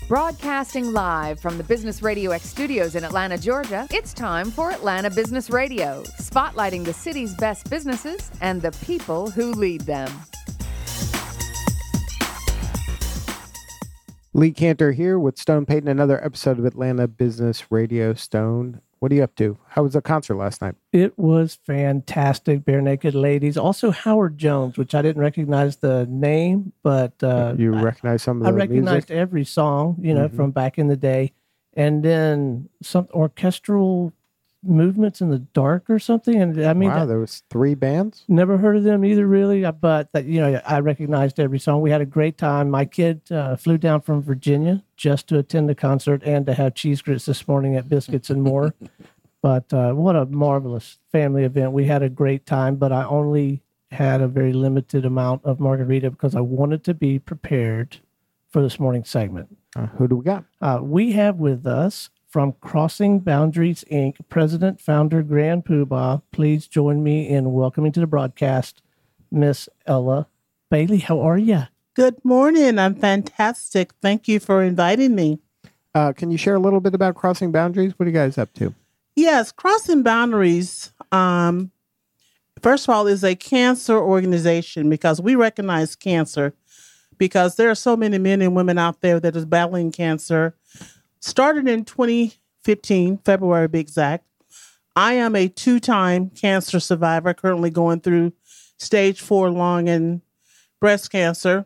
Broadcasting live from the Business Radio X studios in Atlanta, Georgia, it's time for Atlanta Business Radio, spotlighting the city's best businesses and the people who lead them. Lee Cantor here with Stone Payton, another episode of Atlanta Business Radio. Stone, what are you up to? How was the concert last night? It was fantastic. Bare Naked Ladies. Also Howard Jones, which I didn't recognize the name, but you recognize some of the I recognized music? every song, from back in the day. And then some orchestral movements in the dark or something. And I mean, wow, there was 3 bands? Never heard of them either, really. But I recognized every song. We had a great time. My kid flew down from Virginia just to attend the concert and to have cheese grits this morning at Biscuits and More. But what a marvelous family event. We had a great time, but I only had a very limited amount of margarita because I wanted to be prepared for this morning's segment. Who do we got? We have with us from Crossing Boundaries, Inc., President, Founder, Grand Poobah. Please join me in welcoming to the broadcast, Miss Ella Bailey. How are you? Good morning. I'm fantastic. Thank you for inviting me. Can you share a little bit about Crossing Boundaries? What are you guys up to? Yes, Crossing Boundaries, first of all, is a cancer organization because we recognize cancer because there are so many men and women out there that is battling cancer. Started in 2015, February to be exact. I am a 2-time cancer survivor, currently going through stage 4 lung and breast cancer.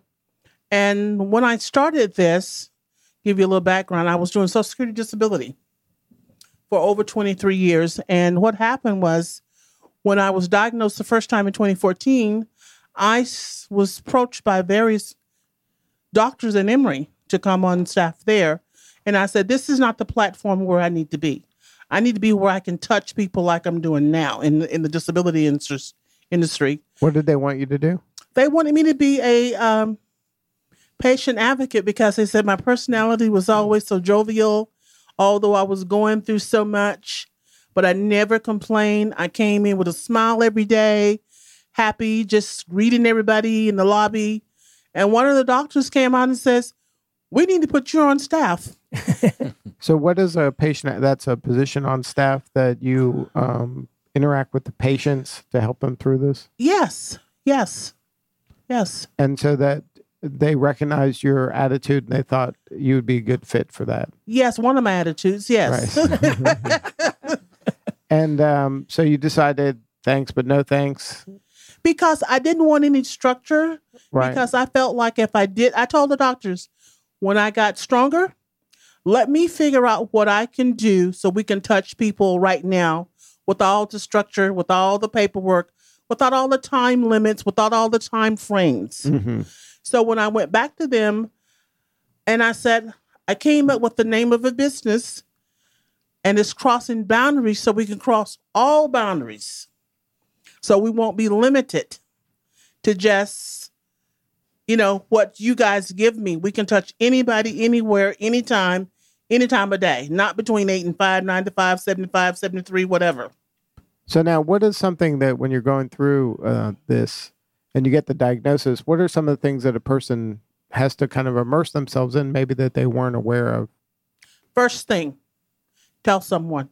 And when I started this, give you a little background, I was doing Social Security disability for over 23 years. And what happened was when I was diagnosed the first time in 2014, I was approached by various doctors in Emory to come on staff there. And I said, this is not the platform where I need to be. I need to be where I can touch people like I'm doing now in the disability industry. What did they want you to do? They wanted me to be a patient advocate because they said my personality was always so jovial, although I was going through so much, but I never complained. I came in with a smile every day, happy, just greeting everybody in the lobby. And one of the doctors came out and says, we need to put you on staff. So what is a patient? That's a position on staff that you interact with the patients to help them through this? Yes. And so that they recognized your attitude and they thought you would be a good fit for that. Yes, one of my attitudes, yes. Right. And so you decided thanks, but no thanks? Because I didn't want any structure. Right. Because I felt like if I did, I told the doctors, when I got stronger, let me figure out what I can do so we can touch people right now with all the structure, with all the paperwork, without all the time limits, without all the time frames. Mm-hmm. So when I went back to them and I said, I came up with the name of a business and it's Crossing Boundaries so we can cross all boundaries. So we won't be limited to just what you guys give me. We can touch anybody, anywhere, anytime, any time of day, not between 8 and 5, 9 to 5, 7 to 5, 7 to 3, whatever. So now what is something that when you're going through this and you get the diagnosis, what are some of the things that a person has to kind of immerse themselves in, maybe that they weren't aware of? First thing, tell someone.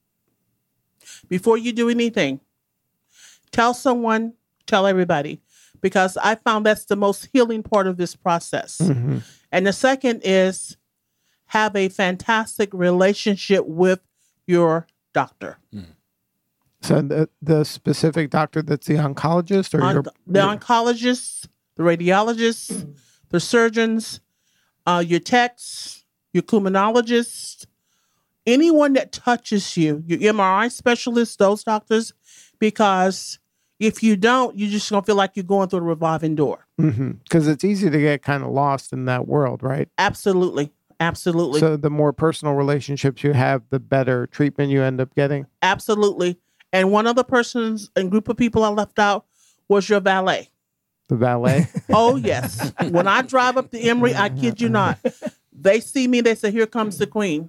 Before you do anything, tell someone, tell everybody. Because I found that's the most healing part of this process. Mm-hmm. And the second is have a fantastic relationship with your doctor. So the specific doctor that's the oncologist or the oncologist, the radiologist, the surgeons, your techs, your pulmonologist, anyone that touches you, your MRI specialist, those doctors, because if you don't, you're just going to feel like you're going through a revolving door. Because it's easy to get kind of lost in that world, right? Absolutely. So the more personal relationships you have, the better treatment you end up getting? Absolutely. And one other person's and group of people I left out was your valet. The valet? Oh, yes. When I drive up to Emory, I kid you not, they see me, they say, here comes the queen.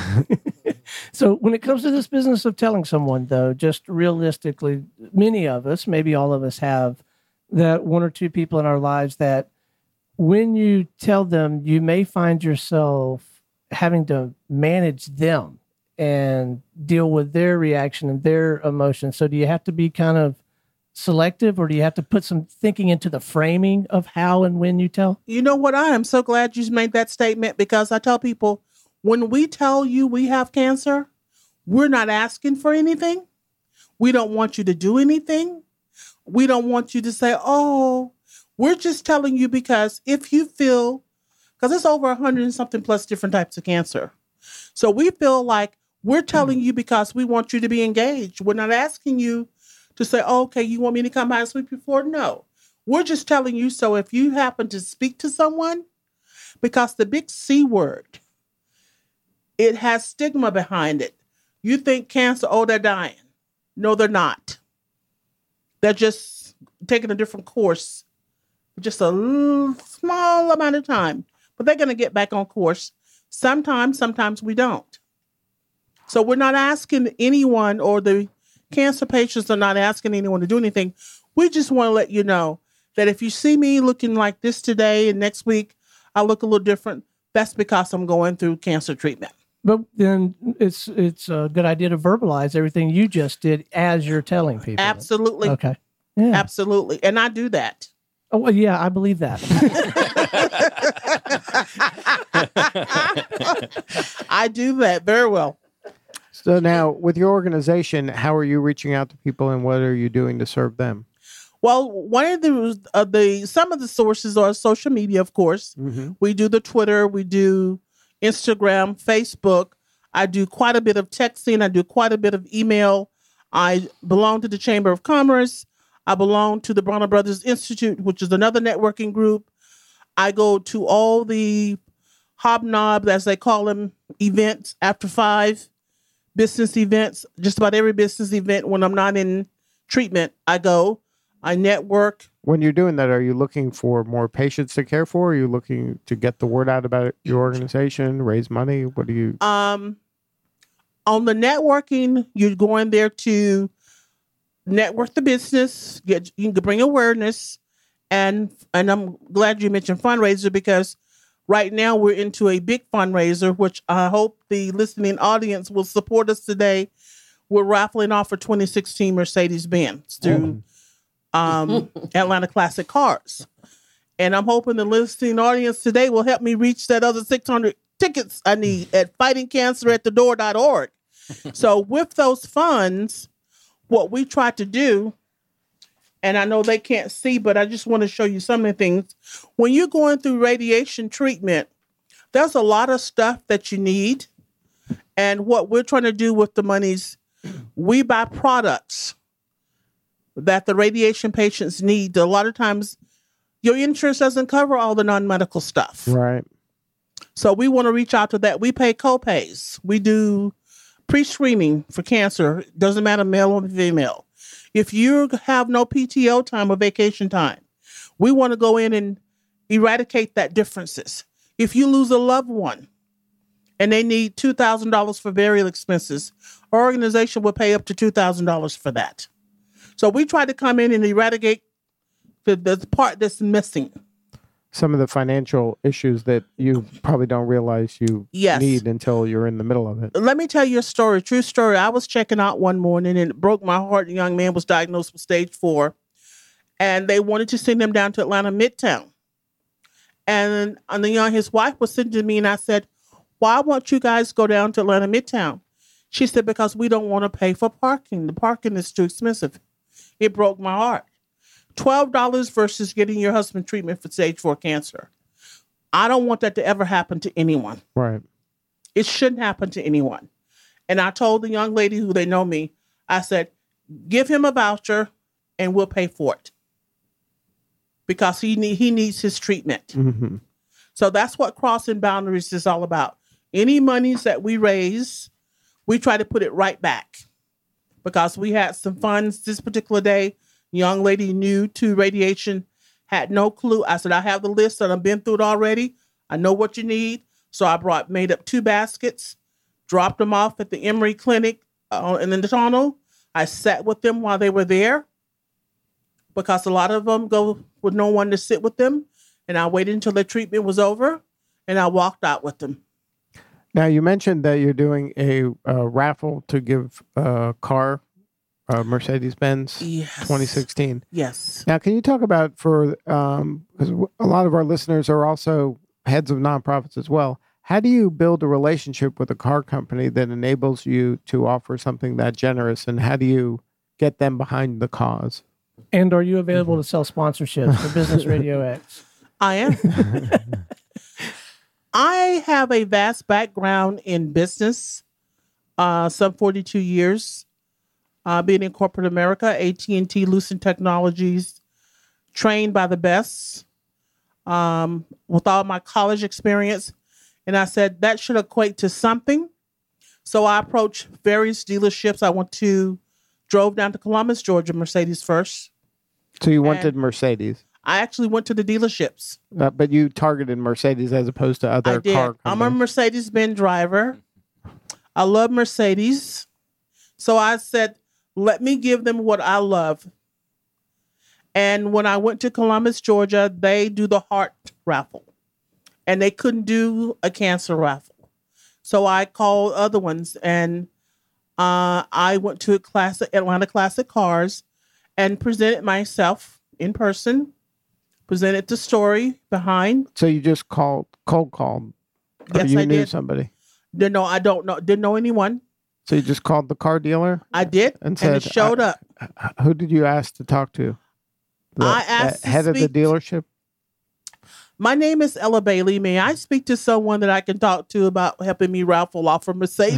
So when it comes to this business of telling someone, though, just realistically, many of us, maybe all of us have that 1 or 2 people in our lives that when you tell them, you may find yourself having to manage them and deal with their reaction and their emotions. So do you have to be kind of selective, or do you have to put some thinking into the framing of how and when you tell? You know what? I am so glad you made that statement, because I tell people, when we tell you we have cancer, we're not asking for anything. We don't want you to do anything. We don't want you to say, oh, we're just telling you because if you feel, because it's over 100 and something plus different types of cancer. So we feel like we're telling you because we want you to be engaged. We're not asking you to say, oh, okay, you want me to come by and sweep your floor? No. We're just telling you, so if you happen to speak to someone, because the big C word, it has stigma behind it. You think cancer, oh, they're dying. No, they're not. They're just taking a different course for just a small amount of time. But they're going to get back on course. Sometimes we don't. So we're not asking anyone, or the cancer patients are not asking anyone to do anything. We just want to let you know that if you see me looking like this today and next week I look a little different, that's because I'm going through cancer treatment. But then it's a good idea to verbalize everything you just did as you're telling people. Absolutely. Okay. Yeah. Absolutely. And I do that. Oh, well, yeah, I believe that. I do that very well. So now, with your organization, how are you reaching out to people, and what are you doing to serve them? Well, one of some of the sources are social media, of course. Mm-hmm. We do the Twitter, we do Instagram, Facebook. I do quite a bit of texting. I do quite a bit of email. I belong to the Chamber of Commerce. I belong to the Bronner Brothers Institute, which is another networking group. I go to all the hobnob, as they call them, events after 5, business events, just about every business event. When I'm not in treatment, I go, I network. When you're doing that, are you looking for more patients to care for? Are you looking to get the word out about your organization, raise money? What do you... On the networking, you're going there to network the business, you can bring awareness, and I'm glad you mentioned fundraiser, because right now we're into a big fundraiser, which I hope the listening audience will support us today. We're raffling off a 2016 Mercedes-Benz through Atlanta Classic Cars. And I'm hoping the listening audience today will help me reach that other 600 tickets I need at fightingcanceratthedoor.org. So with those funds, what we try to do, and I know they can't see, but I just want to show you some of the things. When you're going through radiation treatment, there's a lot of stuff that you need. And what we're trying to do with the monies, we buy products that the radiation patients need. A lot of times, your insurance doesn't cover all the non-medical stuff. Right. So we want to reach out to that. We pay co-pays. We do pre-screening for cancer. Doesn't matter male or female. If you have no PTO time or vacation time, we want to go in and eradicate that differences. If you lose a loved one and they need $2,000 for burial expenses, our organization will pay up to $2,000 for that. So we try to come in and eradicate the part that's missing. Some of the financial issues that you probably don't realize you need until you're in the middle of it. Let me tell you a story, true story. I was checking out one morning and it broke my heart. A young man was diagnosed with stage 4 and they wanted to send him down to Atlanta Midtown. And his wife was sitting to me and I said, why won't you guys go down to Atlanta Midtown? She said, because we don't want to pay for parking. The parking is too expensive. It broke my heart. $12 versus getting your husband treatment for stage 4 cancer. I don't want that to ever happen to anyone. Right. It shouldn't happen to anyone. And I told the young lady who they know me, I said, give him a voucher and we'll pay for it. Because he needs his treatment. Mm-hmm. So that's what Crossing Boundaries is all about. Any monies that we raise, we try to put it right back. Because we had some funds this particular day. Young lady new to radiation, had no clue. I said, I have the list and I've been through it already. I know what you need. So I made up 2 baskets, dropped them off at the Emory Clinic in the tunnel. I sat with them while they were there because a lot of them go with no one to sit with them. And I waited until their treatment was over and I walked out with them. Now, you mentioned that you're doing a raffle to give a car, Mercedes-Benz Yes. 2016. Yes. Now, can you talk about because a lot of our listeners are also heads of nonprofits as well. How do you build a relationship with a car company that enables you to offer something that generous, and how do you get them behind the cause? And are you available to sell sponsorships for Business Radio X? I am. I have a vast background in business, some 42 years, being in corporate America, AT&T, Lucent Technologies, trained by the best, with all my college experience. And I said that should equate to something. So I approached various dealerships. Drove down to Columbus, Georgia, Mercedes first. So you wanted Mercedes. I actually went to the dealerships. But you targeted Mercedes as opposed to other I did. car companies. I'm a Mercedes-Benz driver. I love Mercedes. So I said, let me give them what I love. And when I went to Columbus, Georgia, they do the heart raffle. And they couldn't do a cancer raffle. So I called other ones. And I went to Atlanta Classic Cars and presented myself in person. Presented the story behind. So you just cold called. Yes, you I knew did. somebody. Didn't know anyone. So you just called the car dealer? I did, And and said, it showed up. Who did you ask to talk to? I asked the to head of the speak- dealership? My name is Ella Bailey. May I speak to someone that I can talk to about helping me raffle off a Mercedes?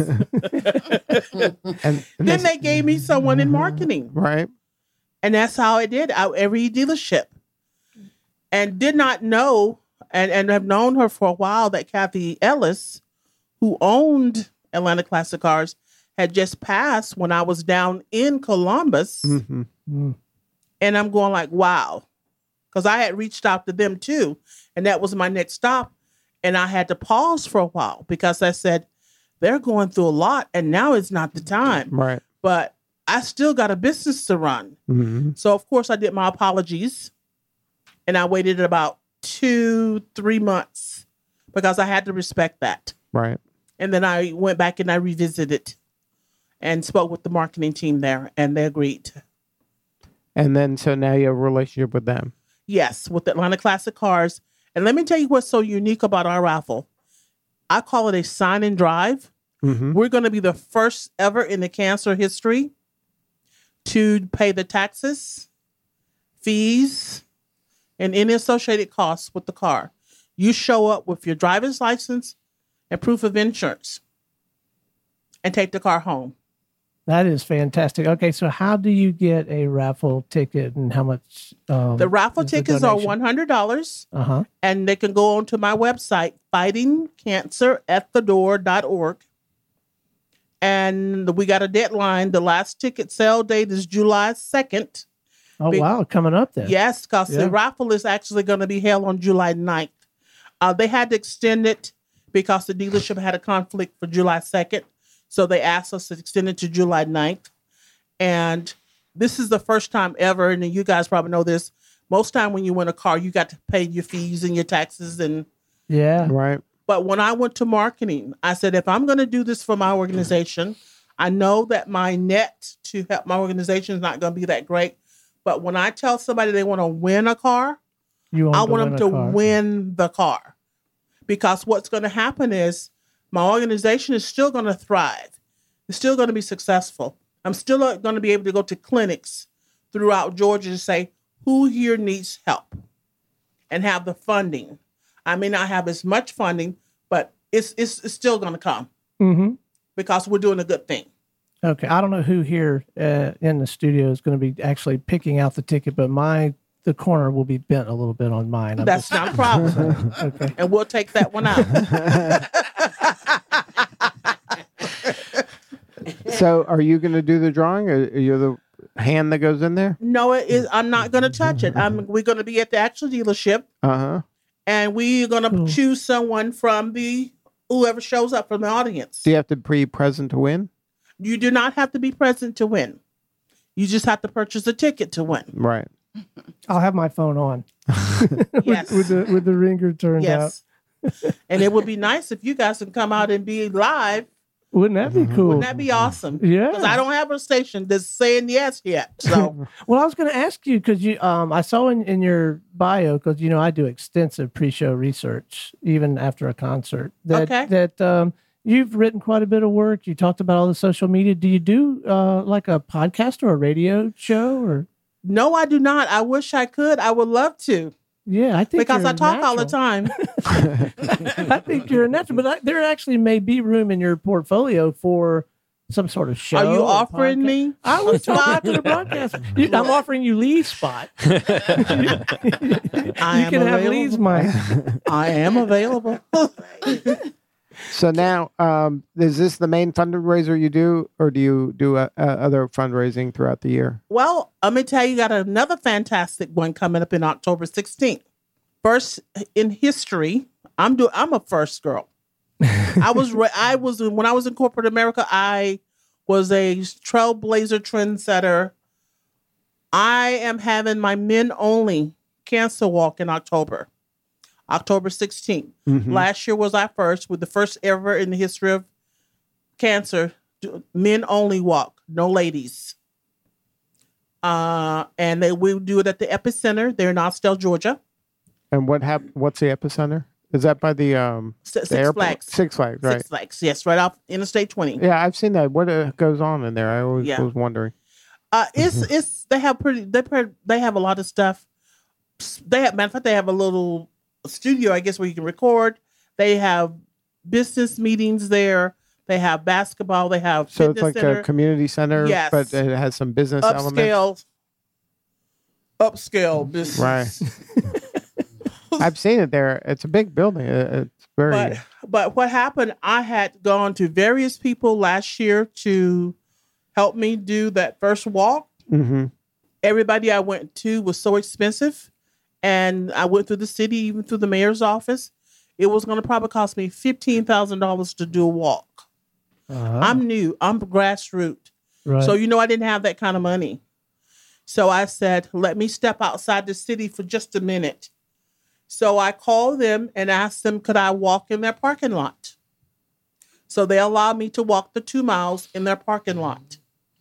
And Then they gave me someone in marketing. right? And that's how I did every dealership. And did not know, and have known her for a while, that Kathy Ellis, who owned Atlanta Classic Cars, had just passed when I was down in Columbus. Mm-hmm. And I'm going like, wow. Because I had reached out to them too. And that was my next stop. And I had to pause for a while because I said, they're going through a lot and now is not the time. Right. But I still got a business to run. Mm-hmm. So, of course, I did my apologies. And I waited about 2-3 months because I had to respect that. Right. And then I went back and I revisited and spoke with the marketing team there, and they agreed. And then, so now you have a relationship with them. Yes, with Atlanta Classic Cars. And let me tell you what's so unique about our raffle. I call it a sign and drive. Mm-hmm. We're going to be the first ever in the cancer history to pay the taxes, fees, and any associated costs with the car. You show up with your driver's license and proof of insurance and take the car home. That is fantastic. Okay, so how do you get a raffle ticket and how much? The raffle is the tickets are donation? $100. Uh-huh. And they can go on to my website, fightingcanceratthedoor.org. And we got a deadline. The last ticket sale date is July 2nd. Oh, wow, coming up then. Yes, because Yeah. the raffle is actually going to be held on July 9th. They had to extend it because the dealership had a conflict for July 2nd. So they asked us to extend it to July 9th. And this is the first time ever, and you guys probably know this, most time when you win a car, you got to pay your fees and your taxes. Yeah. Right. But when I went to marketing, I said, if I'm going to do this for my organization, I know that my net to help my organization is not going to be that great. But when I tell somebody they want to win a car, I want them to win the car. Because what's going to happen is my organization is still going to thrive. It's still going to be successful. I'm still going to be able to go to clinics throughout Georgia to say, who here needs help? And have the funding. I may not have as much funding, but it's still going to come. Mm-hmm. Because we're doing a good thing. Okay, I don't know who here in the studio is going to be actually picking out the ticket, but the corner will be bent a little bit on mine. That's not a problem. Okay. And we'll take that one out. So are you going to do the drawing, or are you the hand that goes in there? No, it is. I'm not going to touch it. We're going to be at the actual dealership, Uh-huh. and we're going to choose someone from whoever shows up from the audience. Do you have to be present to win? You do not have to be present to win. You just have to purchase a ticket to win. Right. I'll have my phone on Yes. with the ringer turned out. Yes. And it would be nice if you guys can come out and be live. Wouldn't that be cool? Wouldn't that be awesome? Yeah. Because I don't have a station that's saying yes yet. So, Well, I was going to ask you because I saw in your bio, because I do extensive pre-show research even after a concert. That you've written quite a bit of work. You talked about all the social media. Do you do like a podcast or a radio show or? no, I do not. I wish I could. I would love to. Yeah, I think Because you're I talk all the natural. time. I think you're a natural, but there actually may be room in your portfolio for some sort of show. Are you or offering podcast. me? I was talking to the broadcast. I'm offering you Lee's spot. You I am can have available. Lee's mic. I am available. So now, is this the main fundraiser you do, or do you do other fundraising throughout the year? Well, let me tell you, got another fantastic one coming up in October 16th. First in history, I'm a first girl. I was when I was in corporate America, I was a trailblazer trendsetter. I am having my men only cancer walk in October 16th. Mhm. Last year was our first, with the first ever in the history of cancer, men only walk, no ladies. And we do it at the Epicenter. They're in Austell, Georgia. And what's the epicenter? Is that by the Six airport? Flags. Six Flags, right? Six Flags, yes, right off Interstate 20. Yeah, I've seen that. What goes on in there? I always Yeah. was wondering. It's they have a lot of stuff. Matter of fact, they have a little studio, I guess, where you can record. They have business meetings there. They have basketball. They have So fitness it's like center. a community center, Yes. but it has some business elements. Upscale business. Right. I've seen it there. It's a big building. It's very. But what happened? I had gone to various people last year to help me do that first walk. Mm-hmm. Everybody I went to was so expensive, and I went through the city, even through the mayor's office. It was going to probably cost me $15,000 to do a walk. I'm new. I'm grassroots. Right. So, I didn't have that kind of money. So I said, let me step outside the city for just a minute. So I called them and asked them, could I walk in their parking lot? So they allowed me to walk the 2 miles in their parking lot.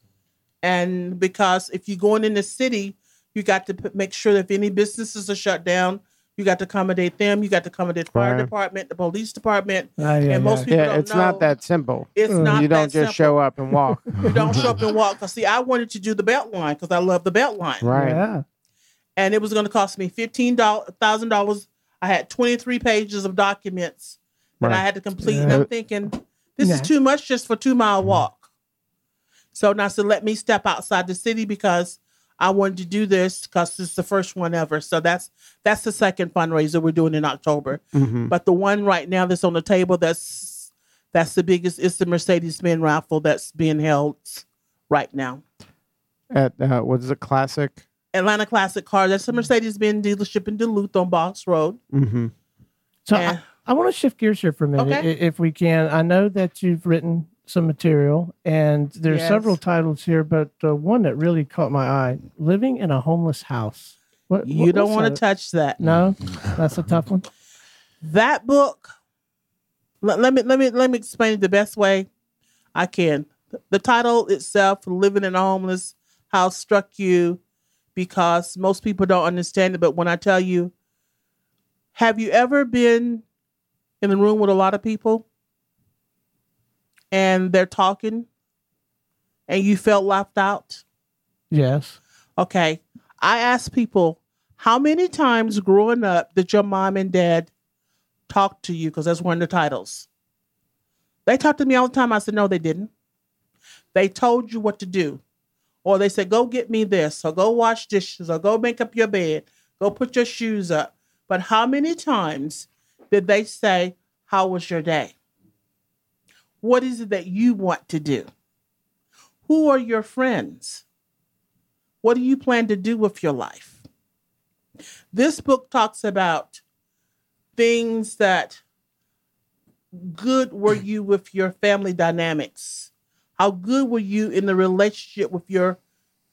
And because if you're going in the city, you got to make sure that if any businesses are shut down, you got to accommodate them. You got to accommodate the fire Right. department, the police department. And most people Yeah, don't it's know. not that simple. It's not You don't that just simple. show up and walk. You don't show up and walk. Because, see, I wanted to do the belt line because I love the belt line. Right. Yeah. And it was going to cost me $15,000. I had 23 pages of documents that Right. I had to complete. Yeah. And I'm thinking, this is Yeah. too much just for 2 mile walk. So now I said, let me step outside the city because I wanted to do this because it's the first one ever. So that's the second fundraiser we're doing in October. Mm-hmm. But the one right now that's on the table that's the biggest is the Mercedes-Benz raffle that's being held right now. At what is it? Classic. Atlanta Classic Car. That's a Mercedes-Benz dealership in Duluth on Box Road. Mm-hmm. So And- I want to shift gears here for a minute, Okay. if we can. I know that you've written some material, and there's Yes. several titles here, but one that really caught my eye: "Living in a Homeless House." You don't want to what's touch that. that? No, that's a tough one. That book. Let me explain it the best way I can. The title itself, "Living in a Homeless House," struck you because most people don't understand it. But when I tell you, have you ever been in the room with a lot of people and they're talking and you felt left out? Yes. Okay. I ask people, how many times growing up did your mom and dad talk to you? Because that's one of the titles. They talked to me all the time. I said, no, they didn't. They told you what to do. Or they said, go get me this, or go wash dishes, or go make up your bed, go put your shoes up. But how many times did they say, how was your day? What is it that you want to do? Who are your friends? What do you plan to do with your life? This book talks about things that good were you with your family dynamics? How good were you in the relationship with your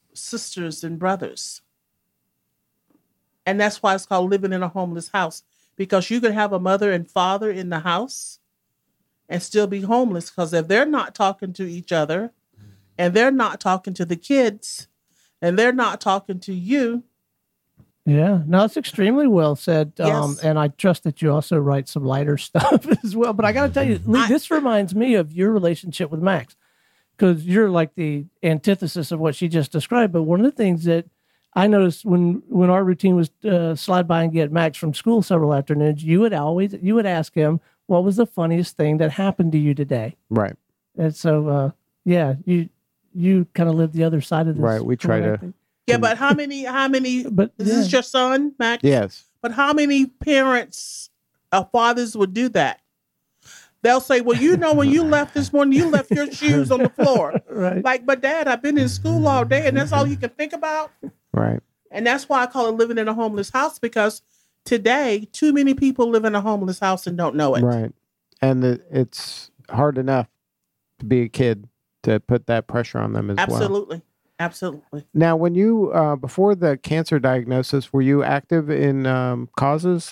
sisters and brothers? And that's why it's called Living in a Homeless House, because you could have a mother and father in the house and still be homeless, because if they're not talking to each other and they're not talking to the kids and they're not talking to you. Yeah, no, it's extremely well said. Yes. And I trust that you also write some lighter stuff as well. But I got to tell you, Lee, this reminds me of your relationship with Max, because you're like the antithesis of what she just described. But one of the things that I noticed when our routine was slide by and get Max from school several afternoons, you would ask him, what was the funniest thing that happened to you today? Right. And so, you kind of live the other side of this. Right. We try to. Yeah, but how many, But is this your son, Max? Yes. But how many parents or fathers would do that? They'll say, well, when you left this morning, you left your shoes on the floor. Right. Like, but Dad, I've been in school all day and that's all you can think about. Right. And that's why I call it living in a homeless house, because today, too many people live in a homeless house and don't know it. Right. And it's hard enough to be a kid to put that pressure on them as well. Absolutely. Absolutely. Now, when you, before the cancer diagnosis, were you active in causes?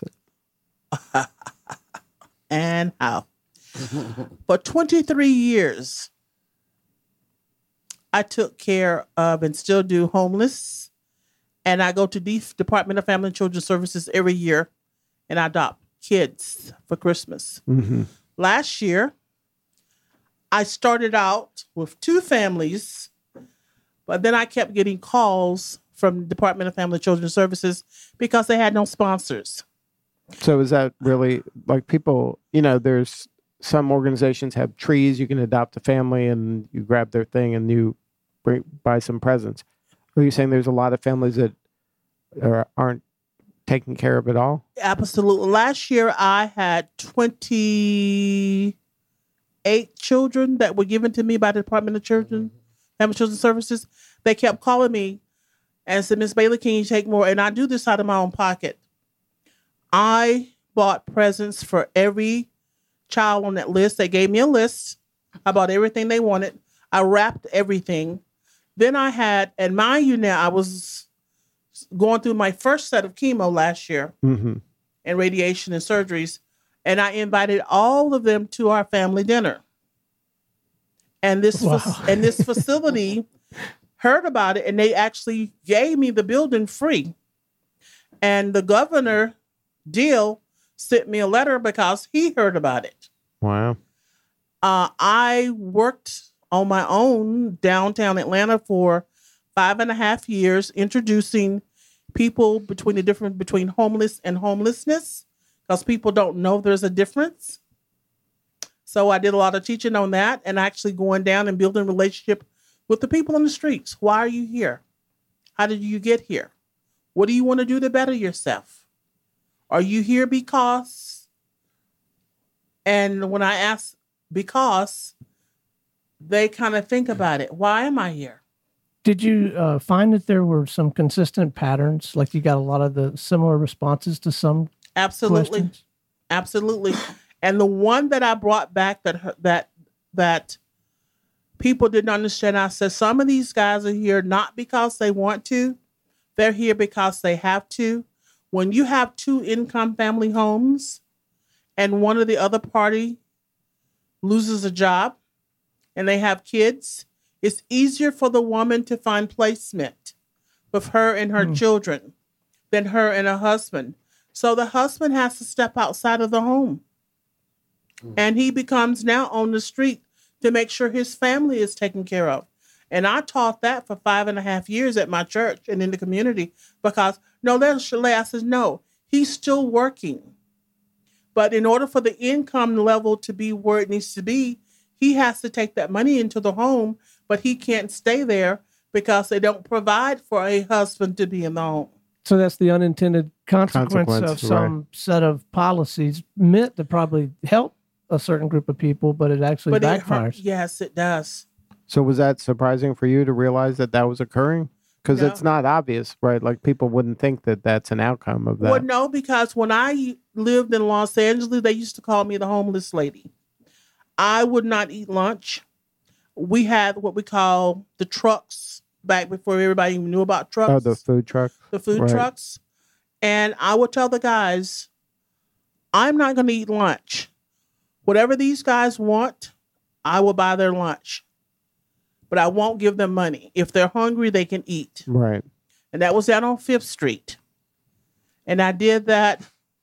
And how? For 23 years, I took care of and still do homeless. And I go to the Department of Family and Children's Services every year and I adopt kids for Christmas. Mm-hmm. Last year, I started out with 2 families, but then I kept getting calls from the Department of Family and Children's Services because they had no sponsors. So is that really like people, there's some organizations have trees, you can adopt a family and you grab their thing and you buy some presents. Are you saying there's a lot of families that aren't taken care of at all? Absolutely. Last year, I had 28 children that were given to me by the Department of Family and Children's Services. They kept calling me and said, Miss Bailey, can you take more? And I do this out of my own pocket. I bought presents for every child on that list. They gave me a list. I bought everything they wanted. I wrapped everything. Then I had, and mind you now, I was going through my first set of chemo last year Mm-hmm. and radiation and surgeries. And I invited all of them to our family dinner. And this this facility heard about it and they actually gave me the building free. And the governor, Deal, sent me a letter because he heard about it. Wow. I worked on my own downtown Atlanta for 5.5 years, introducing people between homeless and homelessness, because people don't know there's a difference. So I did a lot of teaching on that and actually going down and building a relationship with the people on the streets. Why are you here? How did you get here? What do you want to do to better yourself? Are you here because? And when I ask because, they kind of think about it. Why am I here? Did you find that there wwere some consistent patterns? Like you got a lot of the similar responses to some Absolutely. questions? Absolutely. And the one that I brought back that people didn't understand, I said, some of these guys are here not because they want to. They're here because they have to. When you have 2 income family homes and one of the other party loses a job and they have kids, it's easier for the woman to find placement with her and her children than her and her husband. So the husband has to step outside of the home. And he becomes now on the street to make sure his family is taken care of. And I taught that for 5.5 years at my church and in the community because, I said, no, he's still working. But in order for the income level to be where it needs to be, he has to take that money into the home, but he can't stay there because they don't provide for a husband to be in the home. So that's the unintended consequence of some set of policies meant to probably help a certain group of people, but it actually backfires. Yes, it does. So was that surprising for you to realize that was occurring? Because it's not obvious, right? Like people wouldn't think that that's an outcome of that. Well, no, because when I lived in Los Angeles, they used to call me the homeless lady. I would not eat lunch. We had what we call the trucks back before everybody even knew about trucks. Oh, the food truck. The food trucks. And I would tell the guys, I'm not going to eat lunch. Whatever these guys want, I will buy their lunch. But I won't give them money. If they're hungry, they can eat. Right. And that was down on 5th Street. And I did that,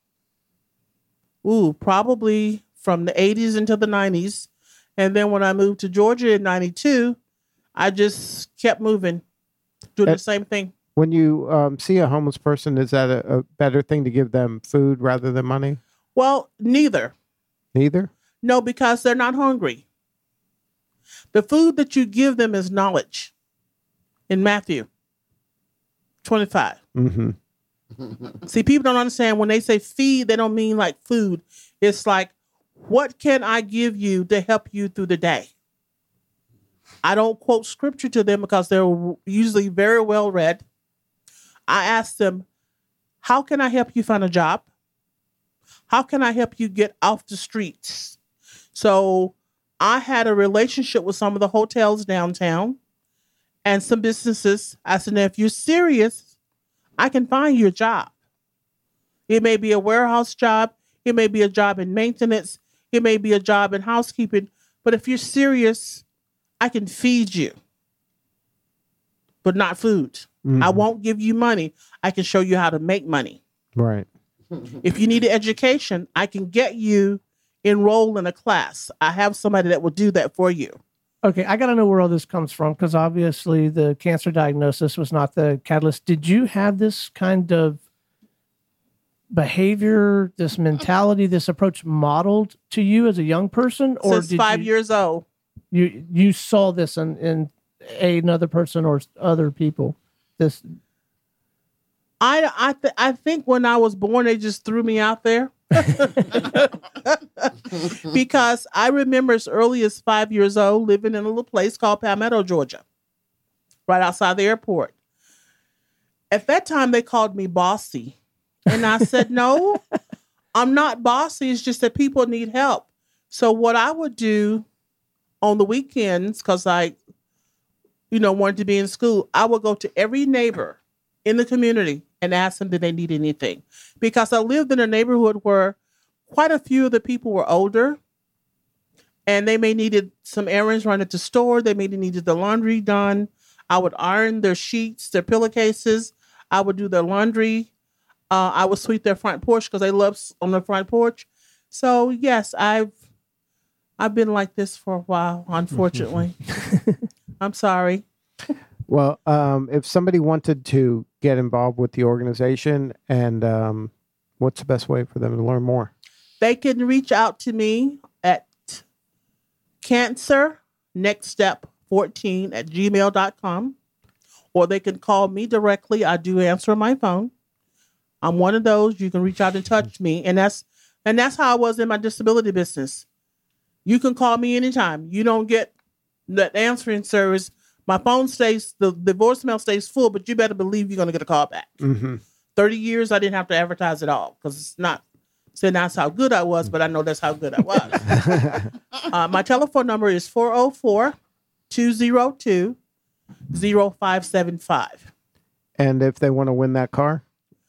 probably from the 80s into the 90s. And then when I moved to Georgia in 92, I just kept moving, doing the same thing. When you see a homeless person, is that a better thing to give them food rather than money? Well, neither. Neither? No, because they're not hungry. The food that you give them is knowledge in Matthew 25. Mm-hmm. See, people don't understand when they say feed, they don't mean like food. It's like, what can I give you to help you through the day? I don't quote scripture to them because they're usually very well read. I ask them, how can I help you find a job? How can I help you get off the streets? So I had a relationship with some of the hotels downtown and some businesses. I said, now, if you're serious, I can find you a job. It may be a warehouse job. It may be a job in maintenance. It may be a job in housekeeping. But if you're serious, I can feed you, but not food. I won't give you money. I can show you how to make money. Right. If you need an education, I can get you enrolled in a class. I have somebody that will do that for you. Okay, I got to know where all this comes from, because obviously the cancer diagnosis was not the catalyst. Did you have this kind of behavior, this mentality, this approach modeled to you as a young person? Or Since 5 years old. You saw this in another person or other people? This, I think when I was born, they just threw me out there. Because I remember as early as 5 years old living in a little place called Palmetto, Georgia, right outside the airport. At that time, they called me bossy. And I said, no, I'm not bossy. It's just that people need help. So what I would do on the weekends, because I wanted to be in school, I would go to every neighbor in the community and ask them, did they need anything? Because I lived in a neighborhood where quite a few of the people were older, and they may needed some errands run at the store. They may needed the laundry done. I would iron their sheets, their pillowcases. I would do their laundry. I would sweep their front porch because they love on the front porch. So yes, I've been like this for a while, unfortunately. I'm sorry. Well, if somebody wanted to get involved with the organization, and what's the best way for them to learn more? They can reach out to me at cancernextstep14@gmail.com, or they can call me directly. I do answer my phone. I'm one of those. You can reach out and touch me. And that's how I was in my disability business. You can call me anytime. You don't get that answering service. My phone stays, the voicemail stays full, but you better believe you're going to get a call back. 30 years, I didn't have to advertise at all, because it's not saying that's how good I was, but I know that's how good I was. My telephone number is 404-202-0575. And if they want to win that car?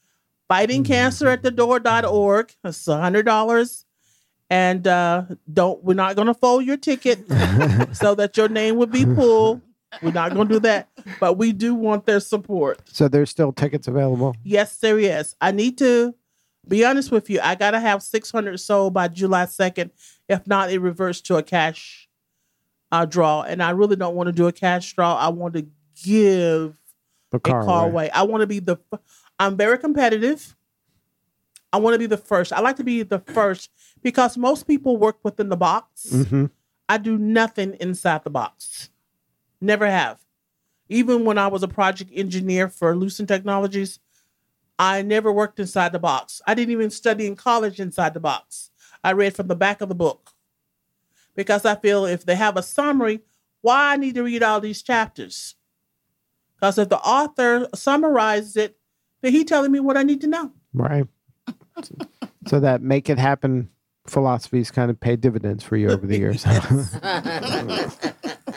FightingCancerAtTheDoor.org. It's $100. And we're not going to fold your ticket so that your name would be pulled. We're not going to do that, but we do want their support. So there's still tickets available? Yes, there is. I need to be honest with you. I got to have 600 sold by July 2nd. If not, it reverts to a cash draw. And I really don't want to do a cash draw. I want to give the car away. I want to be I'm very competitive. I want to be the first. I like to be the first because most people work within the box. I do nothing inside the box. Never have. Even when I was a project engineer for Lucent Technologies, I never worked inside the box. I didn't even study in college inside the box. I read from the back of the book because I feel if they have a summary, why I need to read all these chapters? Because if the author summarizes it, then he's telling me what I need to know. Right. So that make it happen philosophies kind of paid dividends for you over the years.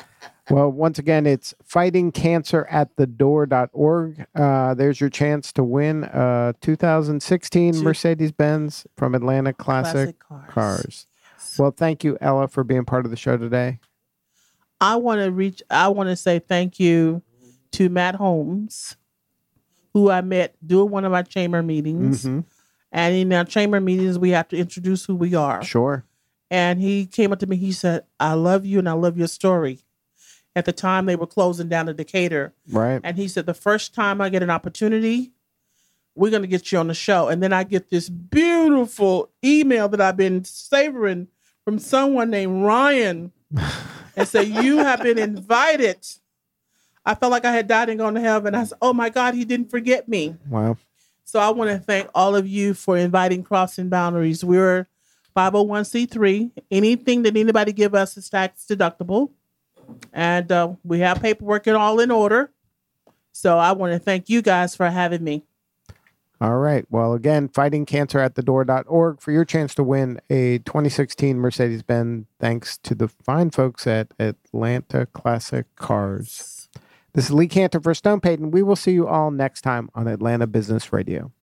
Well, once again, it's fightingcanceratthedoor.org. There's your chance to win a 2016 Mercedes-Benz from Atlanta Classic Cars. Well, thank you, Ella, for being part of the show today. I want to say thank you to Matt Holmes, who I met doing one of our chamber meetings. Mm-hmm. And in our chamber meetings, we have to introduce who we are. Sure. And he came up to me. He said, I love you and I love your story. At the time, they were closing down the Decatur. Right. And he said, the first time I get an opportunity, we're going to get you on the show. And then I get this beautiful email that I've been savoring from someone named Ryan and say, you have been invited. I felt like I had died and gone to heaven. I said, oh my God, he didn't forget me. Wow. So I want to thank all of you for inviting Crossing Boundaries. We're 501c3. Anything that anybody give us is tax deductible. And we have paperwork and all in order. So I want to thank you guys for having me. All right. Well, again, fightingcanceratthedoor.org for your chance to win a 2016 Mercedes-Benz, thanks to the fine folks at Atlanta Classic Cars. This is Lee Cantor for Stone Payton. We will see you all next time on Atlanta Business Radio.